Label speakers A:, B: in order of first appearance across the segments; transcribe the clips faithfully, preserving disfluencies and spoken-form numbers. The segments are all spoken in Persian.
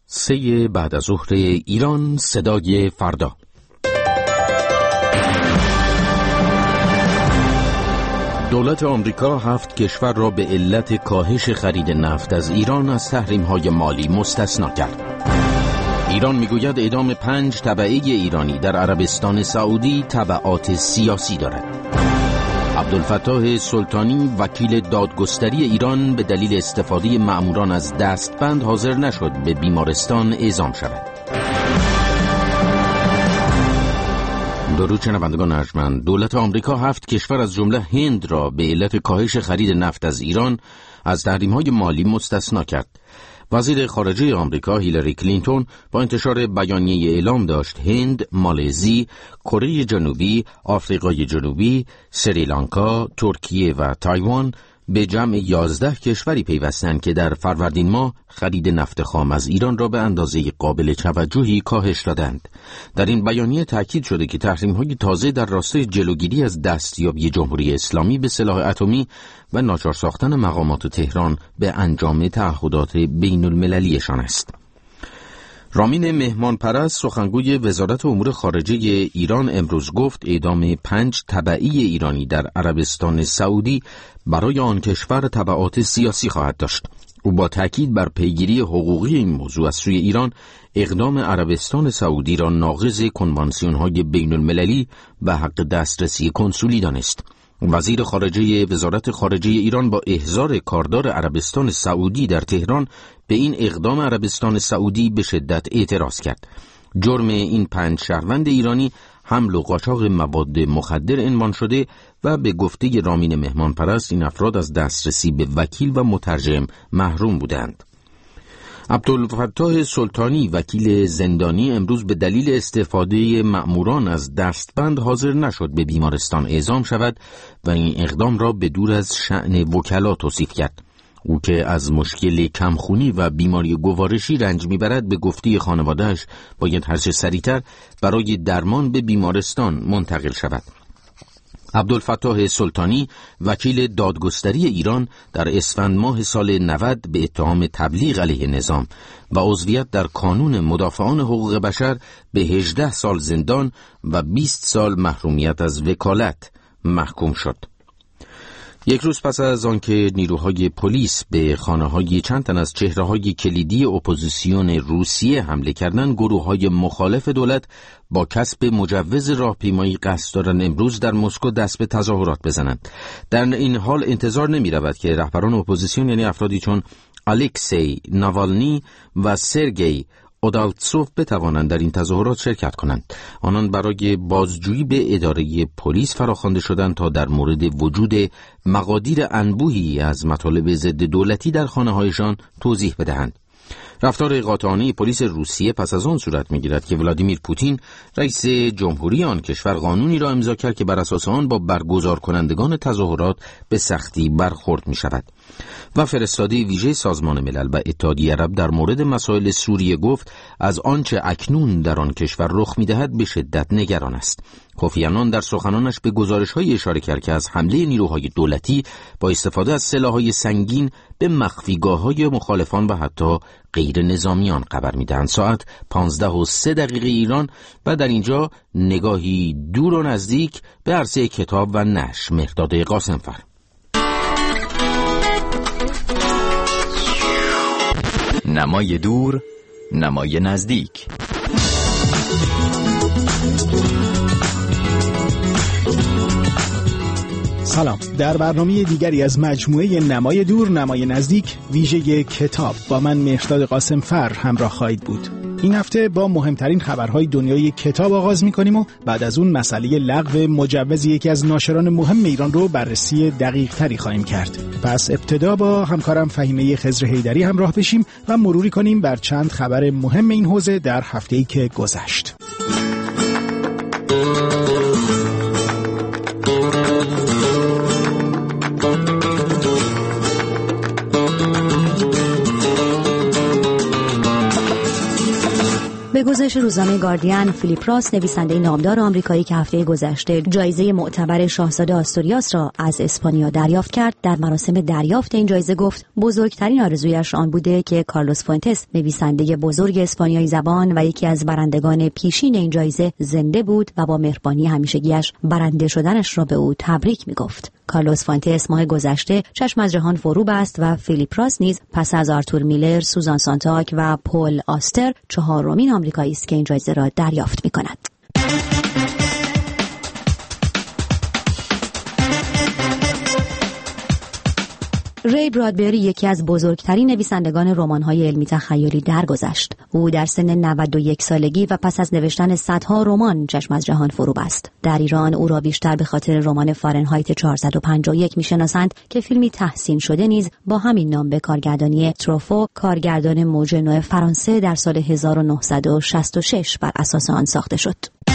A: سه بعد از ظهر ایران، صدای فردا. دولت آمریکا هفت کشور را به علت کاهش خرید نفت از ایران از تحریم‌های مالی مستثنا کرد. ایران میگوید اعدام پنج تبعه ایرانی در عربستان سعودی تبعات سیاسی دارد. عبدالفتاح سلطانی وکیل دادگستری ایران به دلیل استفاده مأموران از دستبند حاضر نشد به بیمارستان اعزام شود. درود شنوندگان ارجمند، دولت آمریکا هفت کشور از جمله هند را به علت کاهش خرید نفت از ایران از تحریم‌های مالی مستثنا کرد. وزیر خارجه آمریکا هیلاری کلینتون با انتشار بیانیه اعلام داشت هند، مالزی، کره جنوبی، آفریقای جنوبی، سریلانکا، ترکیه و تایوان به جمع یازده کشوری پیوستند که در فروردین ماه خرید نفت خام از ایران را به اندازه قابل توجهی کاهش دادند. در این بیانیه تاکید شده که تحریم‌های تازه در راستای جلوگیری از دستیابی جمهوری اسلامی به سلاح اتمی و ناچار ساختن مقامات تهران به انجام تعهدات بین المللیشان است. رامین مهمان پرست سخنگوی وزارت امور خارجه ایران امروز گفت اعدام پنج تبعی ایرانی در عربستان سعودی برای آن کشور تبعات سیاسی خواهد داشت. او با تاکید بر پیگیری حقوقی این موضوع از سوی ایران اقدام عربستان سعودی را ناقض کنوانسیون‌های بین المللی و حق دسترسی کنسولی دانست. وزیر خارجه وزارت خارجه ایران با احضار کاردار عربستان سعودی در تهران به این اقدام عربستان سعودی به شدت اعتراض کرد. جرم این پنج شهروند ایرانی حمل و قاچاق مواد مخدر عنوان شده و به گفته رامین مهمان پرست این افراد از دسترسی به وکیل و مترجم محروم بودند. عبدالفتاح سلطانی وکیل زندانی امروز به دلیل استفاده مأموران از دستبند حاضر نشد به بیمارستان اعزام شود و این اقدام را به دور از شأن وکلا توصیف کرد. او که از مشکل کمخونی و بیماری گوارشی رنج میبرد به گفته خانواده‌اش باید هرچه سریعتر برای درمان به بیمارستان منتقل شود. عبدالفتاح سلطانی وکیل دادگستری ایران در اسفند ماه سال نود به اتهام تبلیغ علیه نظام و عضویت در کانون مدافعان حقوق بشر به هجده سال زندان و بیست سال محرومیت از وکالت محکوم شد. یک روز پس از آنکه نیروهای پلیس به خانه‌های چند تن از چهره‌های کلیدی اپوزیسیون روسیه حمله کردند، گروه‌های مخالف دولت با کسب مجوز راهپیمایی قصد دارند امروز در مسکو دست به تظاهرات بزنند. در این حال انتظار نمی‌رود که رهبران اپوزیسیون یعنی افرادی چون الکسی ناوالنی و سرگئی اودالتسوف بتوانند در این تظاهرات شرکت کنند. آنان برای بازجویی به اداره پلیس فراخوانده شدند تا در مورد وجود مقادیر انبوهی از مطالب ضد دولتی در خانه‌هایشان توضیح بدهند. رفتار قاطعانه پلیس روسیه پس از آن صورت می‌گیرد که ولادیمیر پوتین رئیس جمهوری آن کشور قانونی را امضا کرد که بر اساس آن با برگزار کنندگان تظاهرات به سختی برخورد می‌شود. و فرستاده ویژه سازمان ملل و اتحادیه عرب در مورد مسائل سوریه گفت از آنچه اکنون در آن کشور رخ می‌دهد به شدت نگران است. کوفی عنان در سخنانش به گزارش‌های اشاره کرد که از حمله نیروهای دولتی با استفاده از سلاح‌های سنگین به مخفیگاه‌های مخالفان و حتی غیر نظامیان خبر می‌دهند. ساعت پانزده و سه دقیقه ایران و در اینجا نگاهی دور و نزدیک به عرصه کتاب و نشر. مهرداد قاسمفر.
B: نمای دور، نمای نزدیک.
C: سلام. در برنامه دیگری از مجموعه نمای دور، نمای نزدیک ویژه کتاب با من مهرداد قاسمفر همراه خواهید بود. این هفته با مهمترین خبرهای دنیای کتاب آغاز می‌کنیم و بعد از اون مسئله لغو مجوز یکی از ناشران مهم ایران رو بررسی دقیق تری خواهیم کرد. پس ابتدا با همکارم فهیمه خضر حیدری همراه بشیم و مروری کنیم بر چند خبر مهم این حوزه در هفته‌ای که گذشت.
D: به گزارش روزنامه گاردین، فیلیپ راس، نویسنده نامدار آمریکایی که هفته گذشته جایزه معتبر شاهزاده آستوریاس را از اسپانیا دریافت کرد، در مراسم دریافت این جایزه گفت بزرگترین آرزویش آن بوده که کارلوس فوئنتس، نویسنده بزرگ اسپانیایی زبان و یکی از برندگان پیشین این جایزه، زنده بود و با مهربانی همیشگیش برنده شدنش را به او تبریک می‌گفت. کارلوس فوئنتس ماه گذشته چشم از جهان فرو بست و فیلیپ راس نیز پس از آرتور میلر، سوزان سانتاک و پول آستر چهارمین آمریکایی است که این جایزه را دریافت می‌کند. ری برادبری یکی از بزرگترین نویسندگان رمان‌های علمی تخیلی درگذشت. او در سن نود و یک سالگی و پس از نوشتن صدها رمان چشم از جهان فرو بست. در ایران او را بیشتر به خاطر رمان فارنهایت چهارصد و پنجاه و یک می‌شناسند که فیلمی تحسین شده نیز با همین نام به کارگردانی تروفو، کارگردان موج نو فرانسه، در سال هزار و نهصد و شصت و شش بر اساس آن ساخته شد.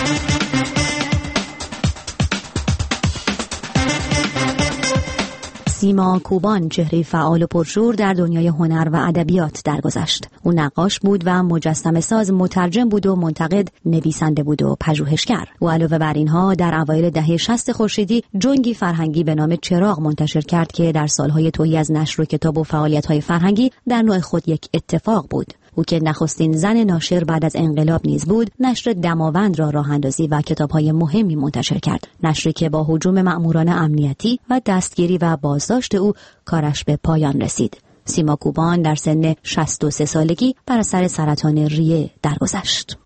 D: سیما کوبان چهره فعال و پرشور در دنیای هنر و ادبیات درگذشت. او نقاش بود و مجسمه ساز، مترجم بود و منتقد، نویسنده بود و پژوهشگر. او علاوه بر اینها در اوایل دهه شصت خورشیدی جنگی فرهنگی به نام چراغ منتشر کرد که در سالهای تهی از نشر و کتاب و فعالیت‌های فرهنگی در نوع خود یک اتفاق بود. او که نخستین زن ناشر بعد از انقلاب نیز بود، نشر دماوند را راه اندازی و کتاب‌های مهمی منتشر کرد. نشری که با هجوم مأموران امنیتی و دستگیری و بازداشت او کارش به پایان رسید. سیما کوبان در سن شصت و سه سالگی بر اثر سرطان ریه درگذشت.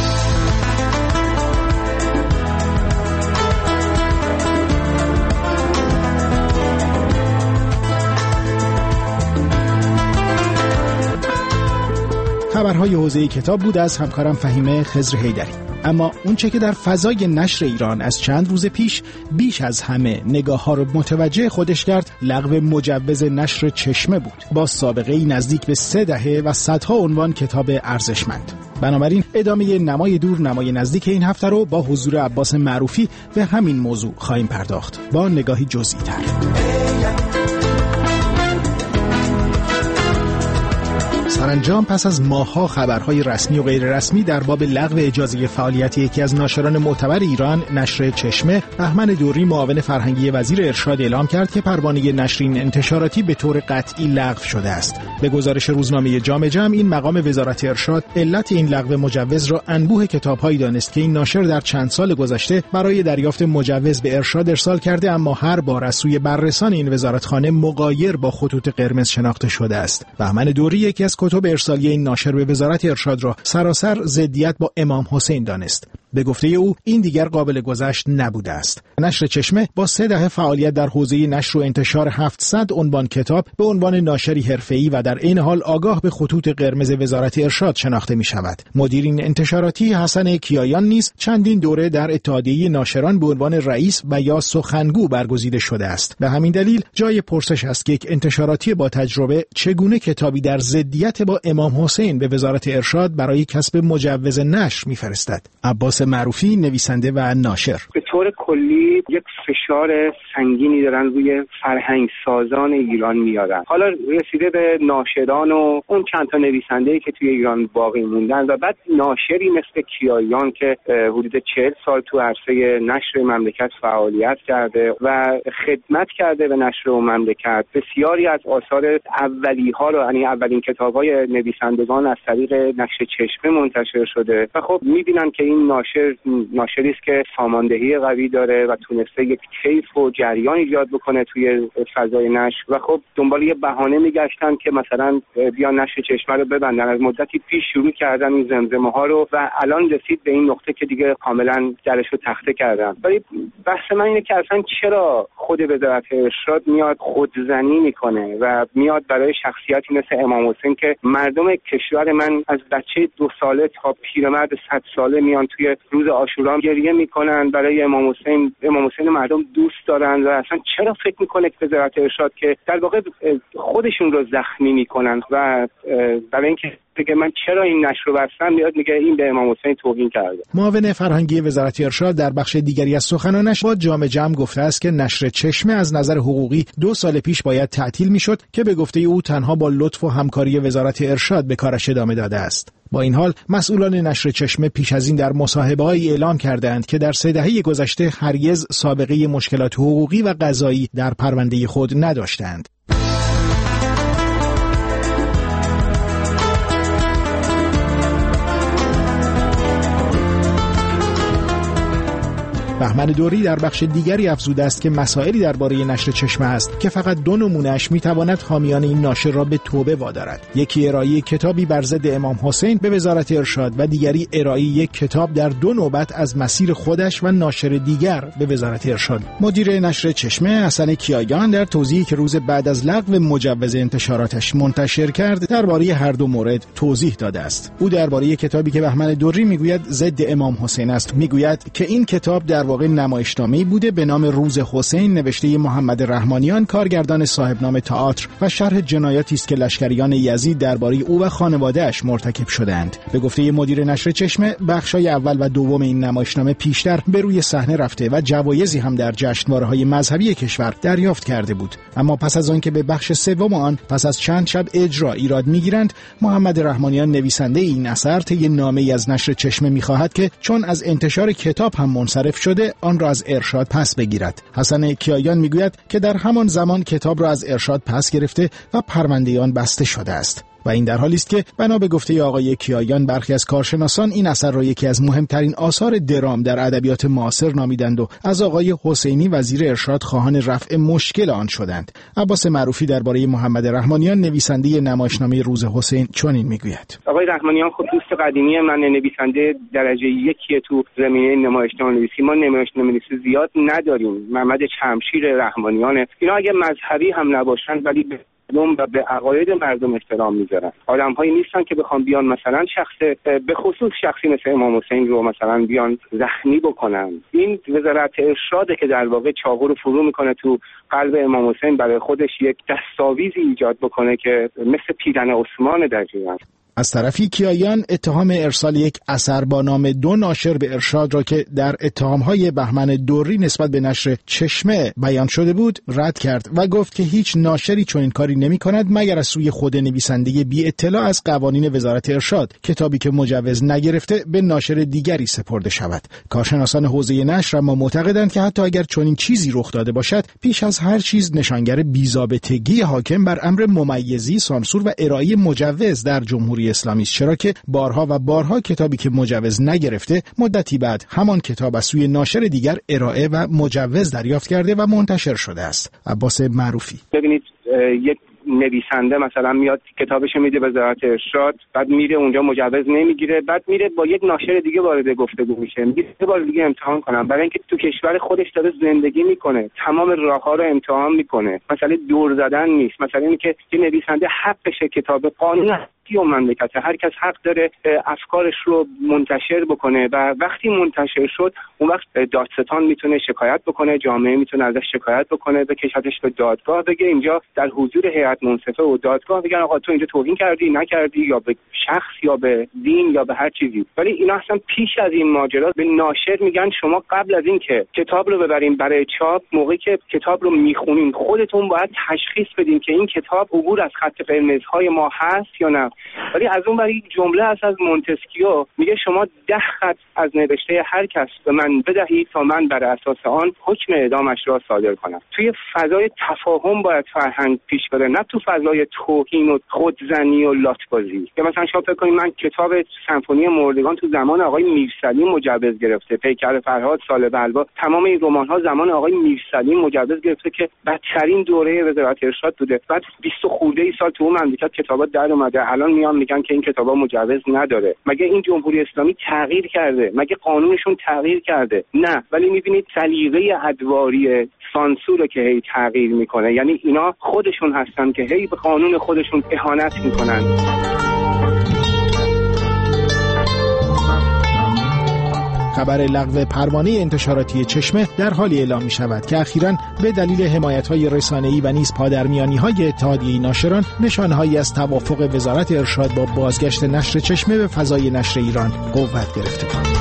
C: خبرهای حوزه کتاب بود از همکارم فهیمه خضر حیدری. اما اونچه که در فضای نشر ایران از چند روز پیش بیش از همه نگاه ها رو متوجه خودش کرد، لغو مجوز نشر چشمه بود، با سابقه نزدیک به سه دهه و صدها عنوان کتاب ارزشمند. بنابراین ادامه نمای دور نمای نزدیک این هفته رو با حضور عباس معروفی به همین موضوع خواهیم پرداخت با نگاهی جزئی تر. سرانجام پس از ماه‌ها خبرهای رسمی و غیر رسمی در باب لغو اجازه فعالیت یکی از ناشران معتبر ایران، نشر چشمه، بهمن دوری معاون فرهنگی وزیر ارشاد اعلام کرد که پروانه نشرین انتشاراتی به طور قطعی لغو شده است. به گزارش روزنامه جامع جمع، این مقام وزارت ارشاد علت این لغو مجوز را انبوه کتاب‌هایی دانست که این ناشر در چند سال گذشته برای دریافت مجوز به ارشاد ارسال کرده، اما هر بار از سوی بررسان این وزارتخانه مغایر با خطوط قرمز شناخته شده است. بهمن دوری یکی از کتب ارسالی این ناشر به وزارت ارشاد را سراسر ضدیت با امام حسین دانست. به گفته او این دیگر قابل گذشت نبوده است. نشر چشمه با سه دهه فعالیت در حوزه نشر و انتشار هفتصد عنوان کتاب به عنوان ناشری حرفه‌ای و در عین حال آگاه به خطوط قرمز وزارت ارشاد شناخته می شود. مدیر این انتشاراتی حسن کیایان نیز چندین دوره در اتحادیه ناشران به عنوان رئیس و یا سخنگو برگزیده شده است. به همین دلیل جای پرسش است که یک انتشاراتی با تجربه چگونه کتابی در ضدیت با امام حسین به وزارت ارشاد برای کسب مجوز نشر می‌فرستد. عباس معروفی، نویسنده و ناشر:
E: به طور کلی یک فشار سنگینی دارن روی فرهنگ سازان ایران میارن. حالا رسیده به ناشران و اون چند تا نویسنده‌ای که توی ایران باقی موندن و بعد ناشری مثل کیایان که حدود چهل سال تو عرصه نشر مملکت فعالیت کرده و خدمت کرده به نشر و مملکت. بسیاری از آثار اولی‌ها رو، یعنی اولین کتاب‌های نویسندگان از طریق نشر چشمه منتشر شده و خب می‌بینن که این ناشر ناشری است که ساماندهی قوی داره و تونسته یک کیف و جریان ایجاد بکنه توی فضای نشر و خب دنبال یه بهانه میگشتن که مثلا بیا نشر چشمه رو ببندن. از مدتی پیش شروع کردن این زمزمه ها رو و الان رسید به این نقطه که دیگه کاملا درش رو تخته کردن. ولی بحث من اینه که اصلا چرا خود وزارت ارشاد میاد خودزنی میکنه و میاد برای شخصیتی مثل امام حسین که مردم کشور من از بچه دو ساله تا پیرمرد صد ساله میان توی روز عاشورا گریه میکنن برای امام حسین. امام حسین مردم دوست دارن و اصلا چرا فکر میکنه که وزارت ارشاد که در واقع خودشون رو زخمی میکنن و برای اینکه دیگه من چرا این نشر رو بستم میاد میگه این به امام حسین توهین کرده.
C: معاون فرهنگی وزارت ارشاد در بخش دیگری از سخنانش با جامع جمع گفته است که نشر چشمه از نظر حقوقی دو سال پیش باید تعطیل میشد که به گفته او تنها با لطف و همکاری وزارت ارشاد به کارش ادامه داده است. با این حال مسئولان نشر چشمه پیش از این در مصاحبه‌هایی اعلام کردند که در سه دهه گذشته هرگز سابقه مشکلات حقوقی و قضایی در پرونده خود نداشتند. بهمن دوری در بخش دیگری افزوده است که مسائلی درباره نشر چشمه است که فقط دو نمونه‌اش میتواند حامیان این ناشر را به توبه وادارد. یکی ارائه کتابی بر ضد امام حسین به وزارت ارشاد و دیگری ارائه یک کتاب در دو نوبت از مسیر خودش و ناشر دیگر به وزارت ارشاد. مدیر نشر چشمه حسن کیایان در توضیحی که روز بعد از لغو مجوز انتشاراتش منتشر کرد درباره هر دو مورد توضیح داده است. او درباره کتابی که بهمن دوری میگوید ضد امام حسین است میگوید که این کتاب در واقع نمایشنامه‌ای بوده به نام روز حسین نوشته محمد رحمانیان، کارگردان صاحب نام تئاتر، و شرح جنایاتی است که لشکریان یزید درباره او و خانواده‌اش مرتکب شدند. به گفته مدیر نشر چشمه، بخشای اول و دوم این نمایشنامه پیشتر به روی صحنه رفته و جوایزی هم در جشنواره‌های مذهبی کشور دریافت کرده بود، اما پس از آن که به بخش سوم آن پس از چند شب اجرا ایراد می‌گیرند، محمد رحمانیان نویسنده این اثر طی نامه‌ای از نشر چشمه می‌خواهد که چون از انتشار کتاب هم منصرف شده آن را از ارشاد پس بگیرد. حسن کیایان میگوید که در همان زمان کتاب را از ارشاد پس گرفته و پرونده آن بسته شده است. و این در حالی است که بنا به گفته آقای کیایان برخی از کارشناسان این اثر را یکی از مهمترین آثار درام در ادبیات معاصر نامیدند و از آقای حسینی وزیر ارشاد خواهان رفع مشکل آن شدند. عباس معروفی درباره محمد رحمانیان نویسنده نمایشنامه روز حسین چنین میگوید:
E: آقای رحمانیان خب دوست قدیمی من، نویسنده درجه یکی تو زمینه نمایشنامه نویسی. ما نمایشنامه نویسی زیاد نداریم. محمد چمشیر رحمانیان اینا اگه مذهبی هم نباشن ولی و به عقاید مردم احترام میذارن. آدم‌هایی نیستن که بخوام بیان مثلا شخص به خصوص شخصی مثل امام حسین رو مثلا بیان زخمی بکنن. این وزارت ارشاده که در واقع چاقو رو فرو میکنه تو قلب امام حسین برای خودش یک دستاویزی ایجاد بکنه که مثل پیرن عثمان دقیقاً.
C: از طرفی کیایان اتهام ارسال یک اثر با نام دو ناشر به ارشاد را که در اتهام‌های بهمن دوری نسبت به نشر چشمه بیان شده بود رد کرد و گفت که هیچ ناشری چنین کاری نمی‌کند مگر از سوی خود نویسنده بی اطلاع از قوانین وزارت ارشاد کتابی که مجوز نگرفته به ناشر دیگری سپرده شود. کارشناسان حوزه نشر اما معتقدند که حتی اگر چنین چیزی رخ داده باشد، پیش از هر چیز نشانگر بی‌ضابطگی حاکم بر امر ممیزی، سانسور و ارائه مجوز در جمهوری اسلامی است، چرا که بارها و بارها کتابی که مجوز نگرفته مدتی بعد همان کتاب از سوی ناشر دیگر ارائه و مجوز دریافت کرده و منتشر شده است. عباس معروفی:
E: ببینید یک نویسنده مثلا میاد کتابشو میده به وزارت ارشاد، بعد میره اونجا مجوز نمیگیره، بعد میره با یک ناشر دیگه وارد گفتگو میشه، میگه یه بار دیگه امتحان کنم، برای اینکه تو کشور خودش داره زندگی میکنه، تمام راهها رو امتحان میکنه. مثلا دور زدن نیست، مثلا اینکه که یه نویسنده حقشه کتاب قانون و مملکت هر کس حق داره افکارش رو منتشر بکنه و وقتی منتشر شد اون وقت دادستان میتونه شکایت بکنه، جامعه میتونه ازش شکایت بکنه، بکشتش به دادگاه، بگه اینجا در حضور هیئت منصفه و دادگاه بگن آقا تو اینجا توهین کردی نکردی، یا به شخص یا به دین یا به هر چیزی. ولی اینا اصلا پیش از این ماجرا به ناشر میگن شما قبل از این که کتاب رو ببریم برای چاپ، موقعی که کتاب رو میخونین خودتون باید تشخیص بدین که این کتاب عبور از خط قرمزهای ما هست یا نه. ولی از اون برای جمله هست از مونتسکیو میگه شما ده خط از نوشته هر کس به من بدهید تا من بر اساس آن حکم اعدامش را صادر کنم. توی فضای تفاهم باید فرهنگ پیش بره، نه تو فضای توهین و خودزنی و لاتبازی. که مثلا شما فکر کنید من کتاب سمفونی مردگان تو زمان آقای میرسلی مجوز گرفته، پیکر فرهاد، سال بلوا، تمام این رمان ها زمان آقای میرسلی مجوز گرفته که بدترین دوره وزارت ارشاد بوده. بعد بیست خورده ای سال تو اون مملکت کتابا در اومده، الان میان میگن که این کتابا مجوز نداره. مگه این جمهوری اسلامی تغییر کرده؟ مگه قانونشون تغییر کرده؟ نه. ولی میبینید سلیقه ادواری سانسور که هی تغییر میکنه، یعنی اینا خودشون هستن که هی به قانون خودشون اهانت میکنن.
C: خبر لغو پروانه انتشاراتی چشمه در حالی اعلام می شود که اخیراً به دلیل حمایت‌های رسانه‌ای و نیز پادرمیانی‌های اتحادیه ناشران نشانه‌هایی از توافق وزارت ارشاد با بازگشت نشر چشمه به فضای نشر ایران قوت گرفته.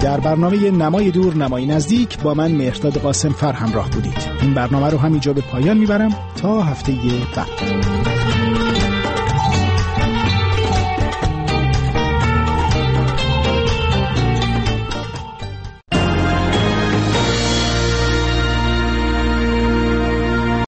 C: در برنامه نمای دور نمای نزدیک با من مهرداد قاسم فر همراه بودید. این برنامه رو همینجا به پایان میبرم تا هفته بعد.